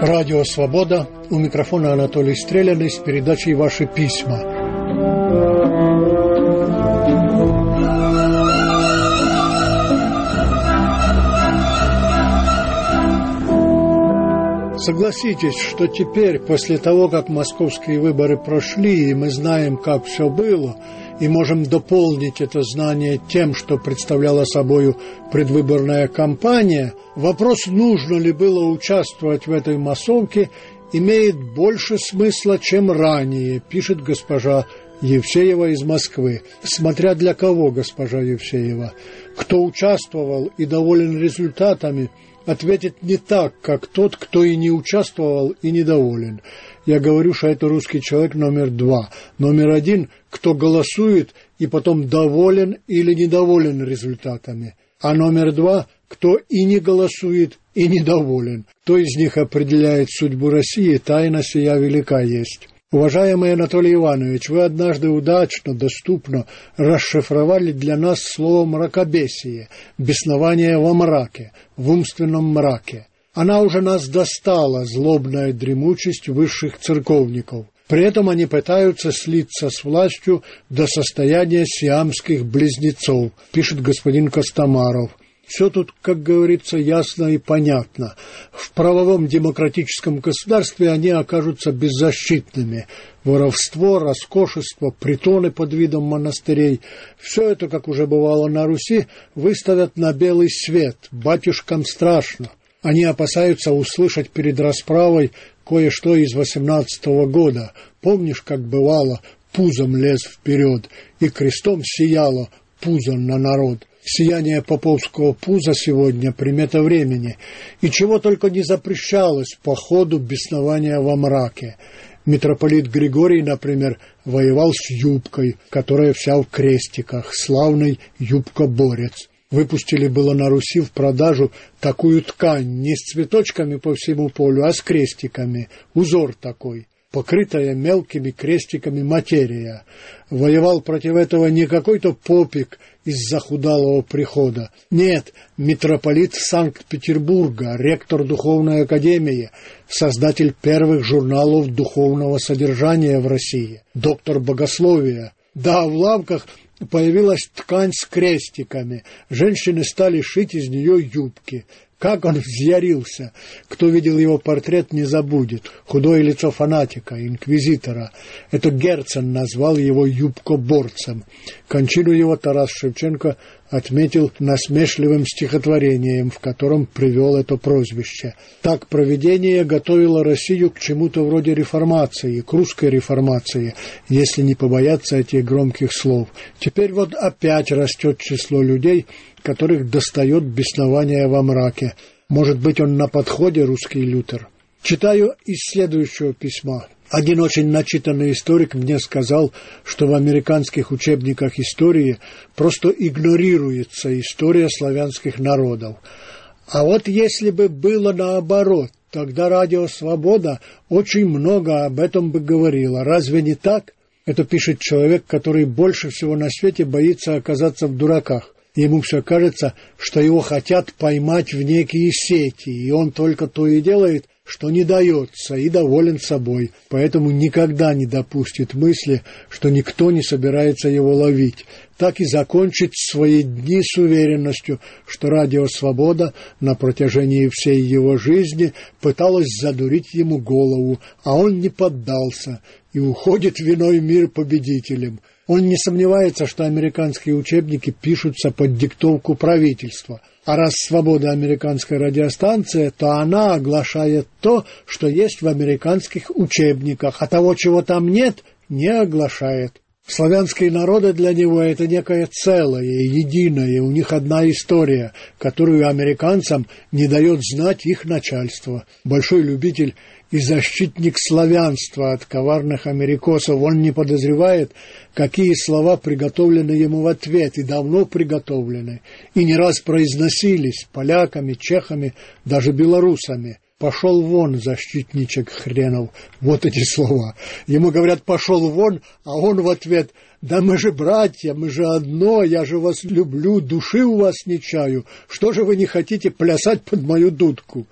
Радио «Свобода». У микрофона Анатолий Стреляный с передачей «Ваши письма». Согласитесь, что теперь, после того, как московские выборы прошли, и мы знаем, как все было, и можем дополнить это знание тем, что представляла собою предвыборная кампания, вопрос, нужно ли было участвовать в этой массовке, имеет больше смысла, чем ранее, пишет госпожа Евсеева из Москвы. Смотря для кого, госпожа Евсеева. Кто участвовал и доволен результатами, ответит не так, как тот, кто и не участвовал, и недоволен. Я говорю, что это русский человек номер 2. Номер 1, кто голосует и потом доволен или недоволен результатами. А номер 2, кто и не голосует, и недоволен. Кто из них определяет судьбу России, тайна сия велика есть. Уважаемый Анатолий Иванович, вы однажды удачно, доступно расшифровали для нас слово «мракобесие», беснование во мраке, в умственном мраке. Она уже нас достала, злобная дремучесть высших церковников. При этом они пытаются слиться с властью до состояния сиамских близнецов, пишет господин Костомаров. Все тут, как говорится, ясно и понятно. В правовом демократическом государстве они окажутся беззащитными. Воровство, роскошество, притоны под видом монастырей – все это, как уже бывало на Руси, выставят на белый свет. Батюшкам страшно. Они опасаются услышать перед расправой кое-что из 18-го года. Помнишь, как бывало, пузом лез вперед, и крестом сияло пузо на народ. Сияние поповского пуза сегодня примета времени, и чего только не запрещалось по ходу беснования во мраке. Митрополит Григорий, например, воевал с юбкой, которая вся в крестиках, славный юбка-борец. Выпустили было на Руси в продажу такую ткань, не с цветочками по всему полю, а с крестиками, узор такой, покрытая мелкими крестиками материя. Воевал против этого не какой-то попик из захудалого прихода. Нет, митрополит Санкт-Петербурга, ректор Духовной Академии, создатель первых журналов духовного содержания в России, доктор богословия. Да, в лавках появилась ткань с крестиками. Женщины стали шить из нее юбки. Как он взъярился! Кто видел его портрет, не забудет. Худое лицо фанатика, инквизитора. Это Герцен назвал его юбкоборцем. Кончину его Тарас Шевченко отметил насмешливым стихотворением, в котором привел это прозвище. Так провидение готовило Россию к чему-то вроде реформации, к русской реформации, если не побояться этих громких слов. Теперь вот опять растет число людей, которых достает беснование во мраке. Может быть, он на подходе, русский Лютер. Читаю из следующего письма. Один очень начитанный историк мне сказал, что в американских учебниках истории просто игнорируется история славянских народов. А вот если бы было наоборот, тогда Радио «Свобода» очень много об этом бы говорило. Разве не так? Это пишет человек, который больше всего на свете боится оказаться в дураках. Ему все кажется, что его хотят поймать в некие сети, и он только то и делает, что не дается, и доволен собой, поэтому никогда не допустит мысли, что никто не собирается его ловить. Так и закончит свои дни с уверенностью, что Радио «Свобода» на протяжении всей его жизни пыталась задурить ему голову, а он не поддался и уходит в иной мир победителем. Он не сомневается, что американские учебники пишутся под диктовку правительства. А раз «Свобода» американская радиостанция, то она оглашает то, что есть в американских учебниках, а того, чего там нет, не оглашает. Славянские народы для него – это некое целое, единое, у них одна история, которую американцам не дает знать их начальство. Большой любитель и защитник славянства от коварных америкосов, он не подозревает, какие слова приготовлены ему в ответ, и давно приготовлены, и не раз произносились поляками, чехами, даже белорусами. «Пошел вон, защитничек хренов». Вот эти слова. Ему говорят «пошел вон», а он в ответ «да мы же братья, мы же одно, я же вас люблю, души у вас не чаю. Что же вы не хотите плясать под мою дудку?»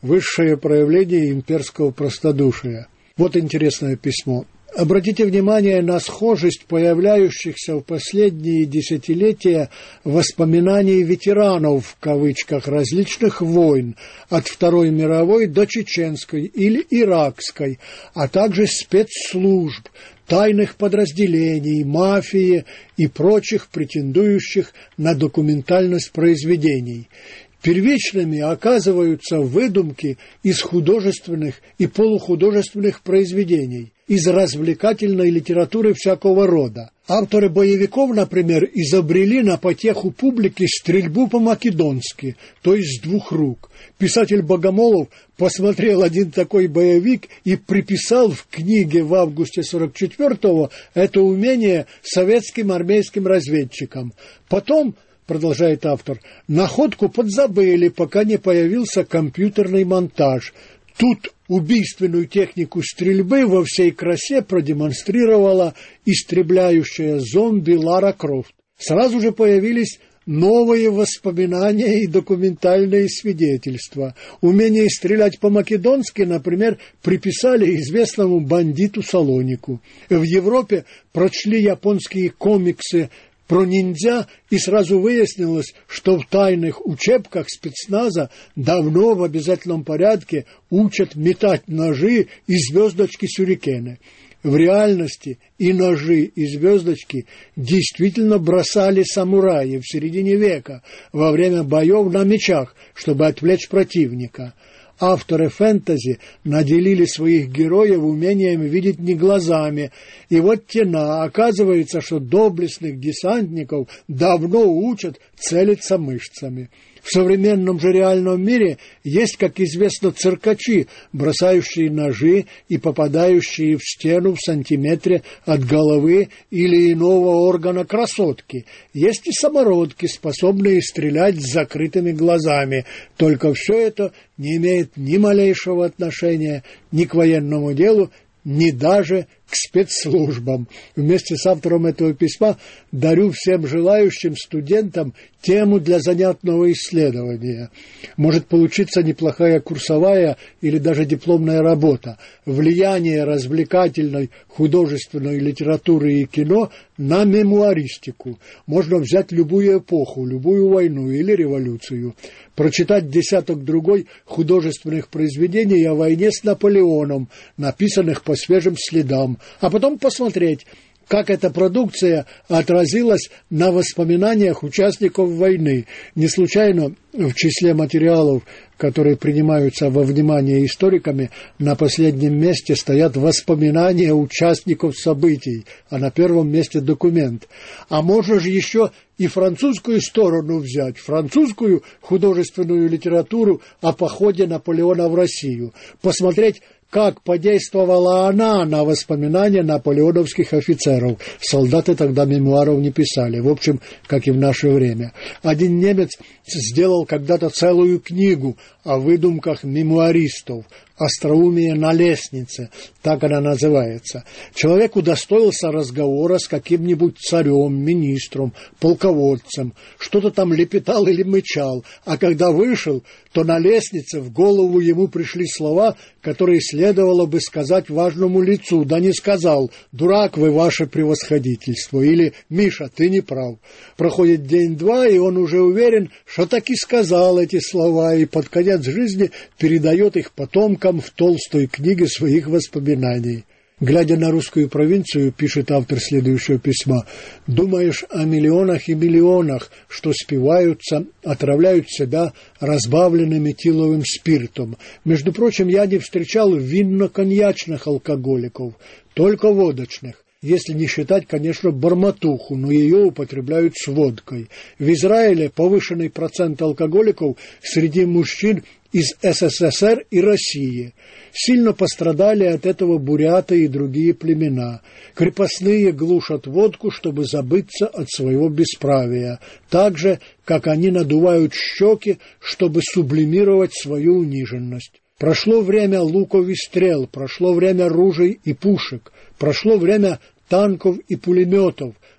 высшее проявление имперского простодушия. Вот интересное письмо. Обратите внимание на схожесть появляющихся в последние десятилетия воспоминаний ветеранов, в кавычках, различных войн, от Второй мировой до Чеченской или Иракской, а также спецслужб, тайных подразделений, мафии и прочих претендующих на документальность произведений. Первичными оказываются выдумки из художественных и полухудожественных произведений, из развлекательной литературы всякого рода. Авторы боевиков, например, изобрели на потеху публики стрельбу по-македонски, то есть с двух рук. Писатель Богомолов посмотрел один такой боевик и приписал в книге в августе 44-го это умение советским армейским разведчикам. Потом, продолжает автор, находку подзабыли, пока не появился компьютерный монтаж. Тут убийственную технику стрельбы во всей красе продемонстрировала истребляющая зомби Лара Крофт. Сразу же появились новые воспоминания и документальные свидетельства. Умение стрелять по-македонски, например, приписали известному бандиту Салонику. В Европе прочли японские комиксы про ниндзя, и сразу выяснилось, что в тайных учебках спецназа давно в обязательном порядке учат метать ножи и звездочки-сюрикены. В реальности и ножи, и звездочки действительно бросали самураи в середине века во время боев на мечах, чтобы отвлечь противника. Авторы фэнтези наделили своих героев умением видеть не глазами. И вот тена, оказывается, что доблестных десантников давно учат целиться мышцами. В современном же реальном мире есть, как известно, циркачи, бросающие ножи и попадающие в стену в сантиметре от головы или иного органа красотки. Есть и самородки, способные стрелять с закрытыми глазами. Только все это не имеет ни малейшего отношения ни к военному делу, ни даже к спецслужбам. Вместе с автором этого письма дарю всем желающим студентам тему для занятного исследования. Может получиться неплохая курсовая или даже дипломная работа. Влияние развлекательной художественной литературы и кино на мемуаристику. Можно взять любую эпоху, любую войну или революцию, прочитать десяток-другой художественных произведений о войне с Наполеоном, написанных по свежим следам, а потом посмотреть, как эта продукция отразилась на воспоминаниях участников войны. Не случайно в числе материалов, которые принимаются во внимание историками, на последнем месте стоят воспоминания участников событий, а на первом месте документ. А можно же еще и французскую сторону взять, французскую художественную литературу о походе Наполеона в Россию, посмотреть, как подействовала она на воспоминания наполеоновских офицеров. Солдаты тогда мемуаров не писали, в общем, как и в наше время. Один немец сделал когда-то целую книгу о выдумках мемуаристов, «Остроумие на лестнице», так она называется. Человек удостоился разговора с каким-нибудь царем, министром, полководцем, что-то там лепетал или мычал, а когда вышел, то на лестнице в голову ему пришли слова, которые следовало бы сказать важному лицу, да не сказал: «Дурак вы, ваше превосходительство», или «Миша, ты не прав». Проходит день-два, и он уже уверен, что таки сказал эти слова, и под конец жизни передает их потомкам в толстой книге своих воспоминаний. Глядя на русскую провинцию, пишет автор следующего письма, думаешь о миллионах и миллионах, что спиваются, отравляют себя разбавленным этиловым спиртом. Между прочим, я не встречал винно-коньячных алкоголиков, только водочных. Если не считать, конечно, бормотуху, но ее употребляют с водкой. В Израиле повышенный процент алкоголиков среди мужчин из СССР и России. Сильно пострадали от этого буряты и другие племена. Крепостные глушат водку, чтобы забыться от своего бесправия, так же, как они надувают щеки, чтобы сублимировать свою униженность. Прошло время луков и стрел, прошло время ружей и пушек, прошло время танков и пулеметов,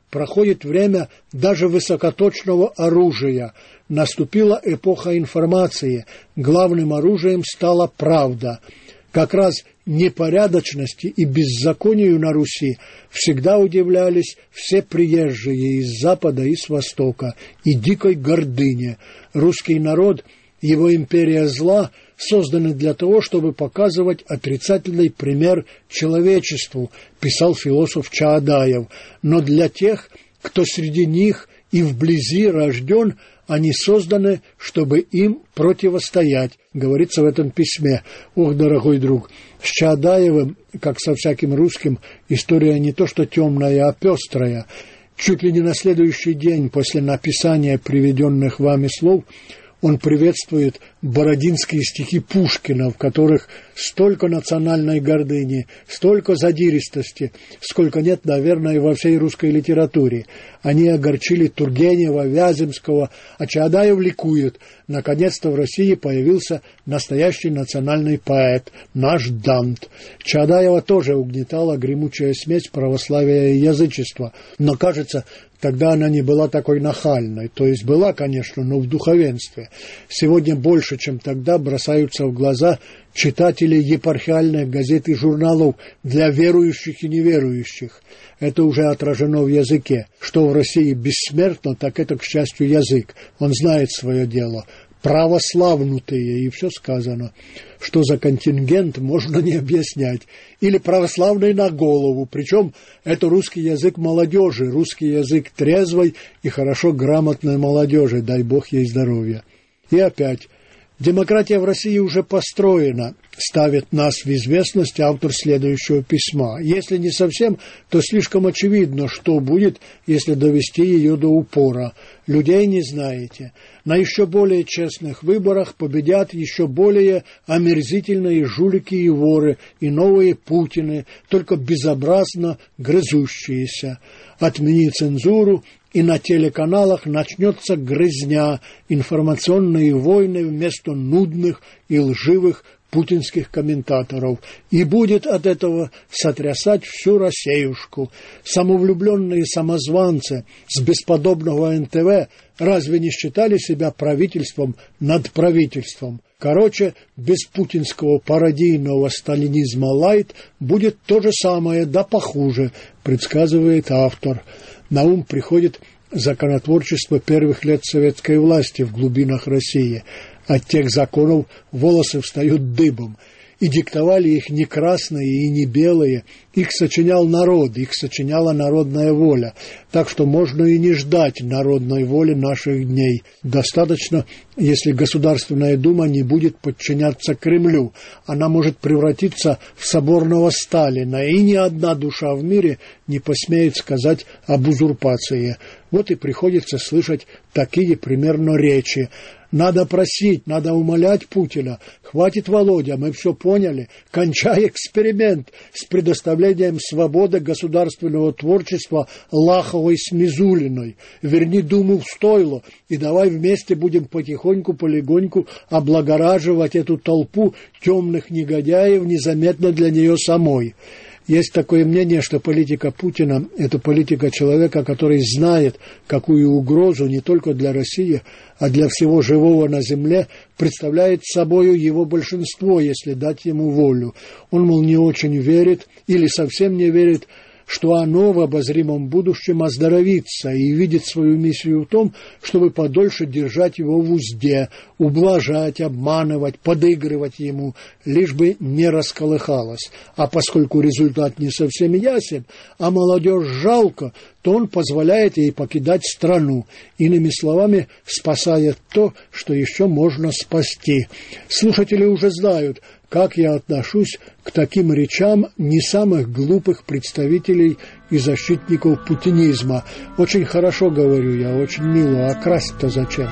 проходит время даже высокоточного оружия. Наступила эпоха информации. Главным оружием стала правда. Как раз непорядочности и беззаконию на Руси всегда удивлялись все приезжие из Запада и с Востока, и дикой гордыне. Русский народ, его империя зла, созданы для того, чтобы показывать отрицательный пример человечеству, писал философ Чаадаев. Но для тех, кто среди них и вблизи рожден, они созданы, чтобы им противостоять, говорится в этом письме. Ох, дорогой друг, с Чаадаевым, как со всяким русским, история не то что темная, а пестрая. Чуть ли не на следующий день после написания приведенных вами слов он приветствует бородинские стихи Пушкина, в которых столько национальной гордыни, столько задиристости, сколько нет, наверное, во всей русской литературе. Они огорчили Тургенева, Вяземского, а Чаадаев ликует. Наконец-то в России появился настоящий национальный поэт, наш Дант. Чаадаева тоже угнетала гремучая смесь православия и язычества, но, кажется, тогда она не была такой нахальной, то есть была, конечно, но в духовенстве. Сегодня больше, чем тогда, бросаются в глаза читатели епархиальных газет и журналов для верующих и неверующих. Это уже отражено в языке. Что в России бессмертно, так это, к счастью, язык. Он знает свое дело. Православнутые, и все сказано. Что за контингент, можно не объяснять. Или православный на голову, причем это русский язык молодежи, русский язык трезвой и хорошо грамотной молодежи, дай Бог ей здоровья. И опять, демократия в России уже построена, ставит нас в известность автор следующего письма. Если не совсем, то слишком очевидно, что будет, если довести ее до упора. Людей не знаете. На еще более честных выборах победят еще более омерзительные жулики и воры, и новые Путины, только безобразно грызущиеся. Отмени цензуру, и на телеканалах начнется грызня, информационные войны вместо нудных и лживых путинских комментаторов, и будет от этого сотрясать всю Россиюшку. Самовлюбленные самозванцы с бесподобного НТВ разве не считали себя правительством над правительством? Короче, без путинского пародийного сталинизма лайт будет то же самое, да похуже, предсказывает автор. На ум приходит законотворчество первых лет советской власти в глубинах России. От тех законов волосы встают дыбом. И диктовали их не красные и не белые, их сочинял народ, их сочиняла народная воля. Так что можно и не ждать народной воли наших дней. Достаточно, если Государственная Дума не будет подчиняться Кремлю. Она может превратиться в соборного Сталина, и ни одна душа в мире не посмеет сказать об узурпации. Вот и приходится слышать такие примерно речи. Надо просить, надо умолять Путина. Хватит, Володя, мы все поняли. Кончай эксперимент с предоставлением свободы государственного творчества Лаховой с Мизулиной. Верни Думу в стойло, и давай вместе будем потихоньку-полегоньку облагораживать эту толпу темных негодяев незаметно для нее самой. Есть такое мнение, что политика Путина – это политика человека, который знает, какую угрозу не только для России, а для всего живого на земле представляет собою его большинство, если дать ему волю. Он, мол, не очень верит или совсем не верит, что оно в обозримом будущем оздоровится и видит свою миссию в том, чтобы подольше держать его в узде, ублажать, обманывать, подыгрывать ему, лишь бы не расколыхалось. А поскольку результат не совсем ясен, а молодежь жалко, то он позволяет ей покидать страну, иными словами, спасает то, что еще можно спасти. Слушатели уже знают, как я отношусь к таким речам не самых глупых представителей и защитников путинизма. Очень хорошо говорю я, очень мило, а красть-то зачем?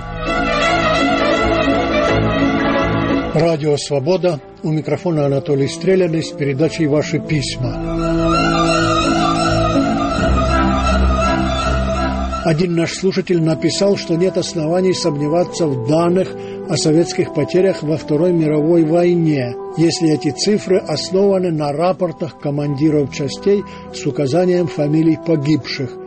Радио «Свобода», у микрофона Анатолий Стреляный с передачей «Ваши письма». Один наш слушатель написал, что нет оснований сомневаться в данных о советских потерях во Второй мировой войне, если эти цифры основаны на рапортах командиров частей с указанием фамилий погибших.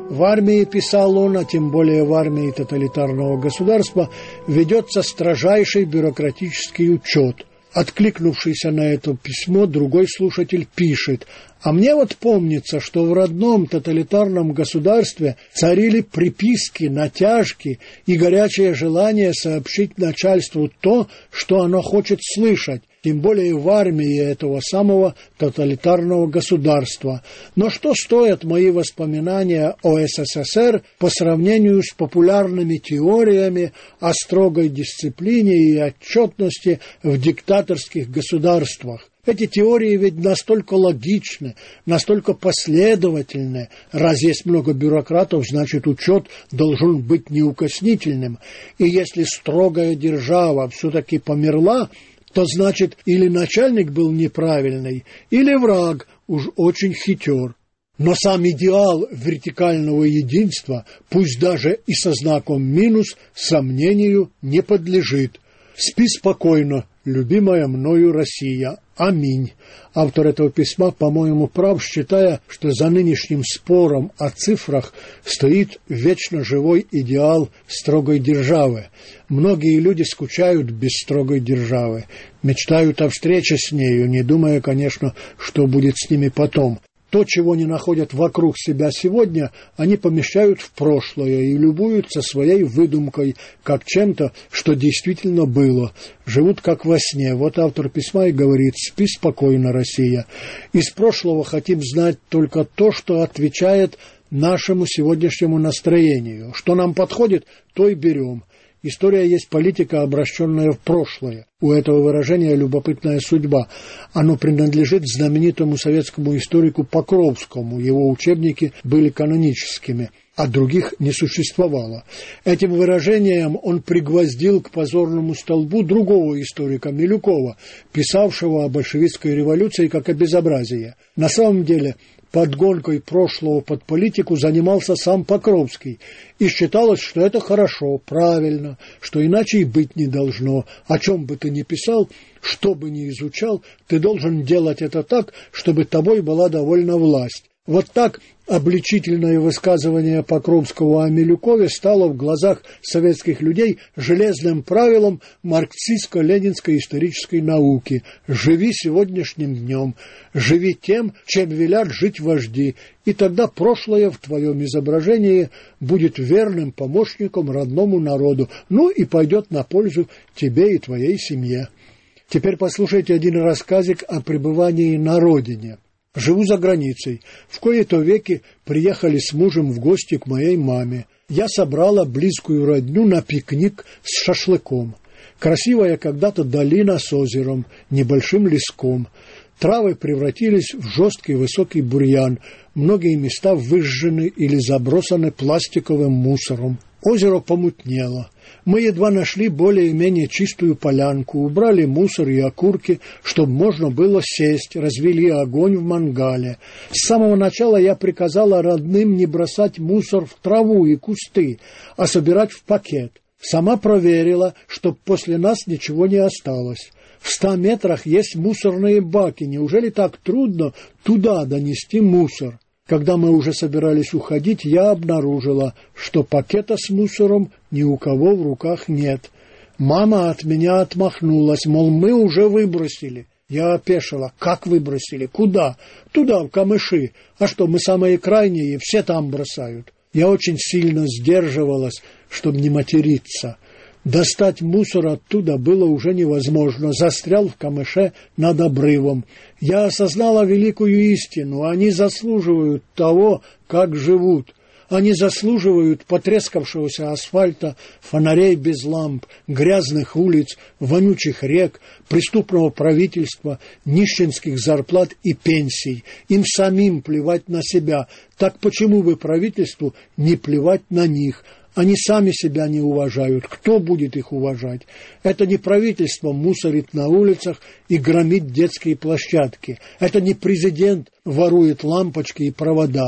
В армии, писал он, а тем более в армии тоталитарного государства, ведется строжайший бюрократический учет. Откликнувшийся на это письмо, другой слушатель пишет: «А мне вот помнится, что в родном тоталитарном государстве царили приписки, натяжки и горячее желание сообщить начальству то, что оно хочет слышать, тем более в армии этого самого тоталитарного государства. Но что стоят мои воспоминания о СССР по сравнению с популярными теориями о строгой дисциплине и отчетности в диктаторских государствах? Эти теории ведь настолько логичны, настолько последовательны. Раз есть много бюрократов, значит, учет должен быть неукоснительным. И если строгая держава все-таки померла, то значит, или начальник был неправильный, или враг уж очень хитер. Но сам идеал вертикального единства, пусть даже и со знаком минус, сомнению не подлежит. Спи спокойно, любимая мною Россия. Аминь». Автор этого письма, по-моему, прав, считая, что за нынешним спором о цифрах стоит вечно живой идеал строгой державы. Многие люди скучают без строгой державы, мечтают о встрече с нею, не думая, конечно, что будет с ними потом. То, чего не находят вокруг себя сегодня, они помещают в прошлое и любуются своей выдумкой, как чем-то, что действительно было. Живут как во сне. Вот автор письма и говорит: «Спи спокойно, Россия. Из прошлого хотим знать только то, что отвечает нашему сегодняшнему настроению. Что нам подходит, то и берем». История есть политика, обращенная в прошлое. У этого выражения любопытная судьба. Оно принадлежит знаменитому советскому историку Покровскому. Его учебники были каноническими, а других не существовало. Этим выражением он пригвоздил к позорному столбу другого историка, Милюкова, писавшего о большевистской революции как о безобразии. На самом деле, подгонкой прошлого под политику занимался сам Покровский, и считалось, что это хорошо, правильно, что иначе и быть не должно. О чем бы ты ни писал, что бы ни изучал, ты должен делать это так, чтобы тобой была довольна власть. Вот так обличительное высказывание Покровского о Милюкове стало в глазах советских людей железным правилом марксистско-ленинской исторической науки. Живи сегодняшним днем, живи тем, чем велят жить вожди, и тогда прошлое в твоем изображении будет верным помощником родному народу, ну и пойдет на пользу тебе и твоей семье. Теперь послушайте один рассказик о пребывании на родине. Живу за границей. В кои-то веки приехали с мужем в гости к моей маме. Я собрала близкую родню на пикник с шашлыком. Красивая когда-то долина с озером, небольшим леском. Травы превратились в жесткий высокий бурьян. Многие места выжжены или забросаны пластиковым мусором. Озеро помутнело. Мы едва нашли более-менее чистую полянку, убрали мусор и окурки, чтобы можно было сесть, развели огонь в мангале. С самого начала я приказала родным не бросать мусор в траву и кусты, а собирать в пакет. Сама проверила, чтоб после нас ничего не осталось. В 100 метрах есть мусорные баки. Неужели так трудно туда донести мусор? Когда мы уже собирались уходить, я обнаружила, что пакета с мусором ни у кого в руках нет. Мама от меня отмахнулась, мол, мы уже выбросили. Я опешила. Как выбросили? Куда? Туда, в камыши. А что, мы самые крайние, все там бросают. Я очень сильно сдерживалась, чтобы не материться. Достать мусор оттуда было уже невозможно. Застрял в камыше над обрывом. Я осознала великую истину. Они заслуживают того, как живут. Они заслуживают потрескавшегося асфальта, фонарей без ламп, грязных улиц, вонючих рек, преступного правительства, нищенских зарплат и пенсий. Им самим плевать на себя. Так почему бы правительству не плевать на них? Они сами себя не уважают. Кто будет их уважать? Это не правительство мусорит на улицах и громит детские площадки. Это не президент ворует лампочки и провода.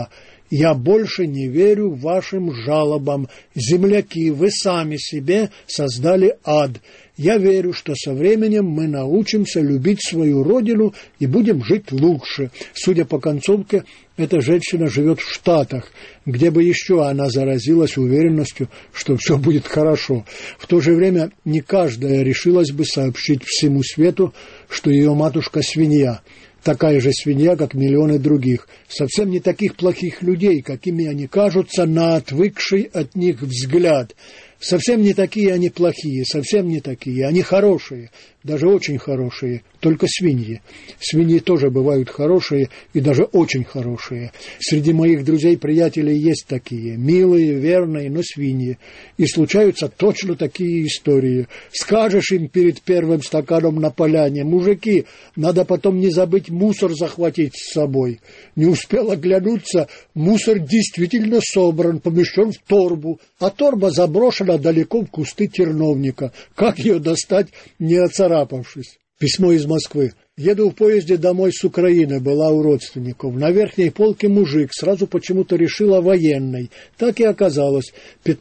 Я больше не верю вашим жалобам. Земляки, вы сами себе создали ад. Я верю, что со временем мы научимся любить свою родину и будем жить лучше. Судя по концовке, эта женщина живет в Штатах, где бы еще она заразилась уверенностью, что все будет хорошо. В то же время не каждая решилась бы сообщить всему свету, что ее матушка свинья. Такая же свинья, как миллионы других. Совсем не таких плохих людей, какими они кажутся на отвыкший от них взгляд. Совсем не такие они плохие, совсем не такие. Они хорошие, даже очень хорошие, только свиньи. Свиньи тоже бывают хорошие и даже очень хорошие. Среди моих друзей-приятелей есть такие, милые, верные, но свиньи. И случаются точно такие истории. Скажешь им перед первым стаканом на поляне: мужики, надо потом не забыть мусор захватить с собой. Не успел оглянуться, мусор действительно собран, помещен в торбу, а торба заброшена далеко в кусты терновника. Как ее достать, не оцарапавшись? Письмо из Москвы. Еду в поезде домой с Украины, была у родственников. На верхней полке мужик, сразу почему-то решила военный. Так и оказалось.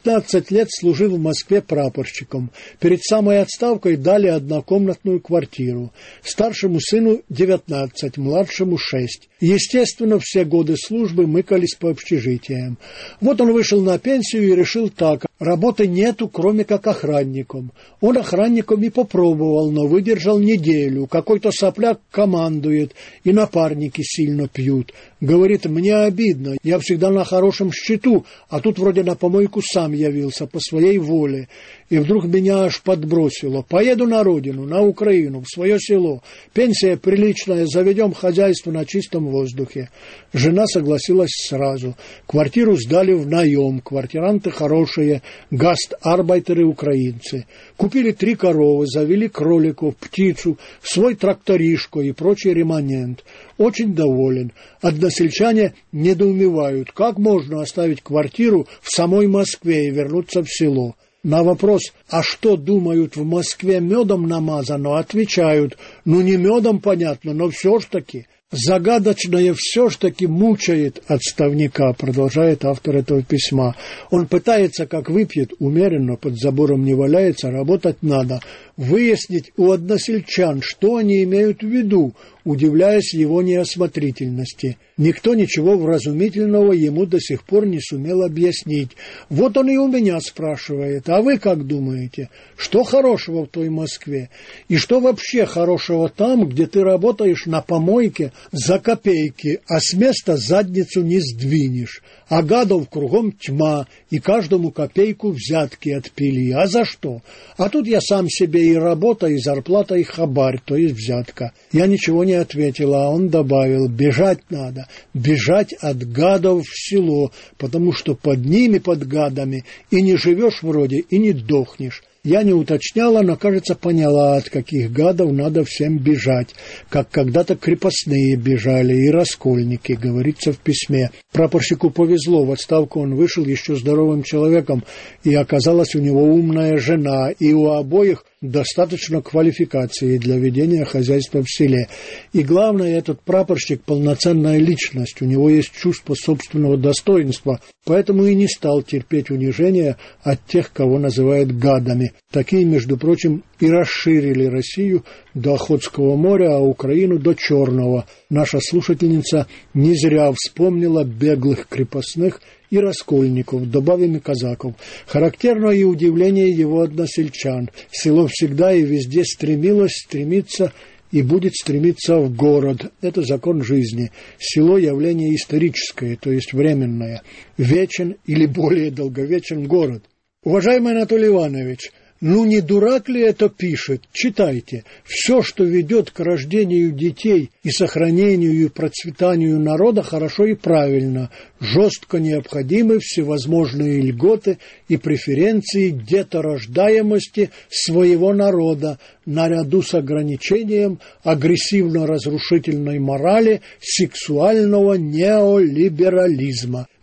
15 лет служил в Москве прапорщиком. Перед самой отставкой дали однокомнатную квартиру. Старшему сыну 19, младшему 6. Естественно, все годы службы мыкались по общежитиям. Вот он вышел на пенсию и решил так: работы нету, кроме как охранником. Он охранником и попробовал, но выдержал неделю. Какой-то сопляк командует, и напарники сильно пьют. Говорит: мне обидно, я всегда на хорошем счету, а тут вроде на помойку сам явился по своей воле. И вдруг меня аж подбросило. Поеду на родину, на Украину, в свое село. Пенсия приличная, заведем хозяйство на чистом воздухе. Жена согласилась сразу. Квартиру сдали в наем, квартиранты хорошие, гастарбайтеры украинцы. Купили 3 коровы, завели кроликов, птицу, свой тракторишко и прочий реманент. Очень доволен. Односельчане недоумевают, как можно оставить квартиру в самой Москве и вернуться в село. На вопрос: а что думают в Москве, медом намазано, отвечают: ну не медом, понятно, но все ж таки. Загадочное все ж таки мучает отставника, продолжает автор этого письма. Он пытается, как выпьет, умеренно, под забором не валяется, работать надо. Выяснить у односельчан, что они имеют в виду, удивляясь его неосмотрительности. Никто ничего вразумительного ему до сих пор не сумел объяснить. Вот он и у меня спрашивает: а вы как думаете, что хорошего в той Москве? И что вообще хорошего там, где ты работаешь на помойке за копейки, а с места задницу не сдвинешь? А гадов кругом тьма, и каждому копейку взятки отпили. А за что? А тут я сам себе и работа, и зарплата, и хабарь, то есть взятка. Я ничего не ответила, а он добавил: бежать надо, бежать от гадов в село, потому что под ними, под гадами, и не живешь вроде, и не дохнешь. Я не уточняла, но, кажется, поняла, от каких гадов надо всем бежать, как когда-то крепостные бежали и раскольники, говорится в письме. Прапорщику повезло, в отставку он вышел еще здоровым человеком, и оказалась у него умная жена, и у обоих достаточно квалификации для ведения хозяйства в селе. И главное, этот прапорщик полноценная личность, у него есть чувство собственного достоинства, поэтому и не стал терпеть унижения от тех, кого называют гадами. Такие, между прочим, и расширили Россию до Охотского моря, а Украину до Черного. Наша слушательница не зря вспомнила беглых крепостных и раскольников, добавим и казаков. Характерно и удивление его односельчан. Село всегда и везде стремится и будет стремиться в город. Это закон жизни. Село – явление историческое, то есть временное. Вечен или более долговечен город. Уважаемый Анатолий Иванович, ну не дурак ли это пишет? Читайте. Все, что ведет к рождению детей и сохранению и процветанию народа, хорошо и правильно. Жестко необходимы всевозможные льготы и преференции деторождаемости своего народа, наряду с ограничением агрессивно-разрушительной морали сексуального неолиберализма.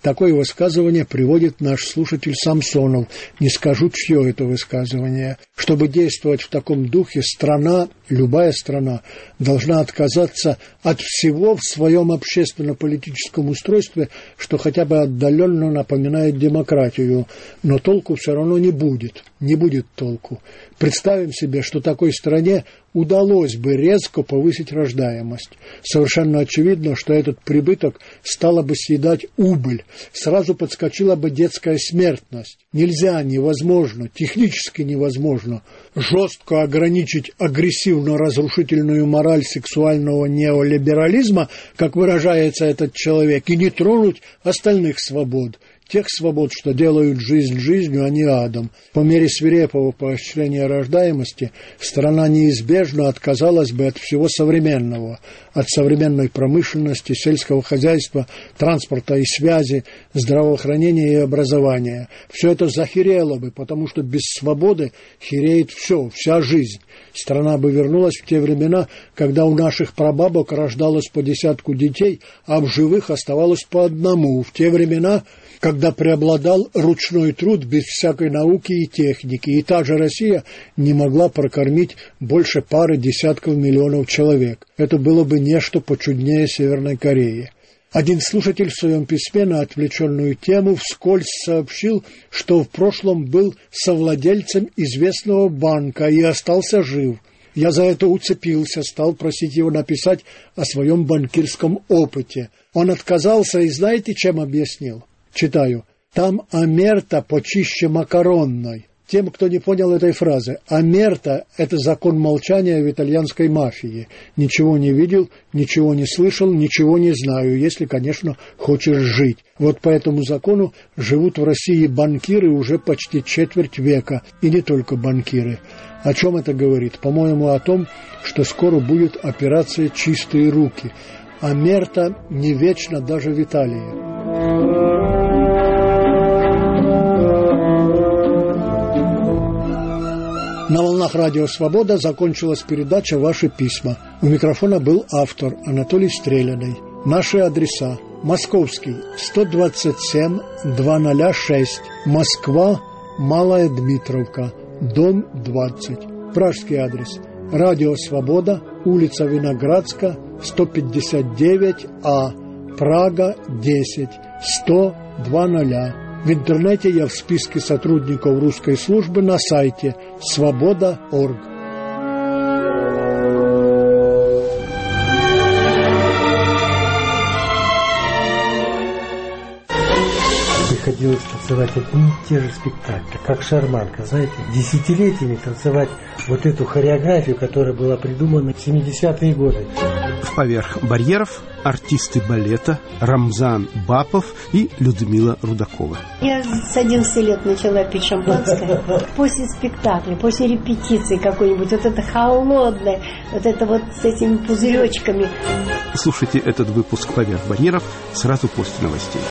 Такое высказывание приводит наш слушатель Самсонов. Не скажу, чье это высказывание. Чтобы действовать в таком духе, страна, любая страна, должна отказаться от всего в своем общественно-политическом устройстве, что хотя бы отдаленно напоминает демократию. Но толку все равно не будет. Не будет толку. Представим себе, что такой стране удалось бы резко повысить рождаемость. Совершенно очевидно, что этот прибыток стало бы съедать убыль. Сразу подскочила бы детская смертность. Нельзя, невозможно, технически невозможно жестко ограничить агрессивно-разрушительную мораль сексуального неолиберализма, как выражается этот человек, и не тронуть остальных свобод. Тех свобод, что делают жизнь жизнью, а не адом. По мере свирепого поощрения рождаемости страна неизбежно отказалась бы от всего современного, от современной промышленности, сельского хозяйства, транспорта и связи, здравоохранения и образования. Все это захерело бы, потому что без свободы хереет все, вся жизнь. Страна бы вернулась в те времена, когда у наших прабабок рождалось по 10 детей, а в живых оставалось по 1. В те времена, когда преобладал ручной труд без всякой науки и техники, и та же Россия не могла прокормить больше пары десятков миллионов человек. Это было бы нечто почуднее Северной Кореи. Один слушатель в своем письме на отвлеченную тему вскользь сообщил, что в прошлом был совладельцем известного банка и остался жив. Я за это уцепился, стал просить его написать о своем банкирском опыте. Он отказался и знаете, чем объяснил? Читаю. Там омерта почище макаронной. Тем, кто не понял этой фразы, омерта – это закон молчания в итальянской мафии. Ничего не видел, ничего не слышал, ничего не знаю, если, конечно, хочешь жить. Вот по этому закону живут в России банкиры уже почти четверть века, и не только банкиры. О чем это говорит? По-моему, о том, что скоро будет операция «Чистые руки». Омерта не вечно даже в Италии. На волнах радио «Свобода» закончилась передача «Ваши письма». У микрофона был автор Анатолий Стреляный. Наши адреса: Московский, 127-206, Москва, Малая Дмитровка, дом 20. Пражский адрес: радио «Свобода», улица Виноградска, 159А, Прага, 10, 100-20. В интернете я в списке сотрудников русской службы на сайте svoboda.org. Приходилось танцевать одни и те же спектакли, как шарманка, знаете, десятилетиями танцевать вот эту хореографию, которая была придумана в 70-е годы. Поверх барьеров артисты балета Рамзан Бапов и Людмила Рудакова. Я с 11 лет начала пить шампанское. После спектакля, после репетиции какой-нибудь, вот это холодное, вот это вот с этими пузыречками. Слушайте этот выпуск «Поверх барьеров» сразу после новостей.